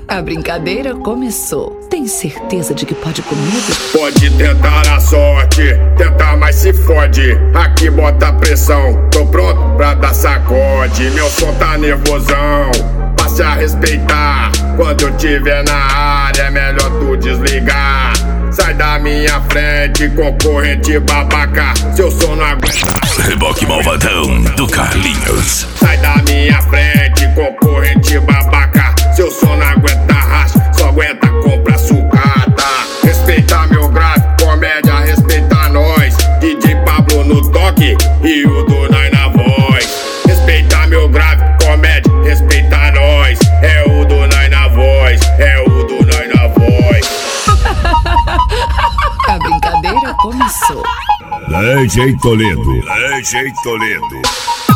A brincadeira começou. Tem certeza de que pode comigo? Pode tentar a sorte, tenta, mas se fode. Aqui bota pressão, tô pronto pra dar sacode. Meu som tá nervosão, passe a respeitar. Quando eu tiver na área é melhor tu desligar. Sai da minha frente, concorrente babaca. Seu som não aguenta. Reboque malvadão do Carlinhos. Sai da minha frente, concorrente babaca. Seu som não aguenta racha, só aguenta compra sucata. Respeita meu grave, comédia, respeita nós. DJ Pablo no toque e o Dunai na voz. Respeita meu grave, comédia, respeita nós. É o Dunai na voz, é o Dunai na voz. A brincadeira começou. DJ Toledo. DJ Toledo.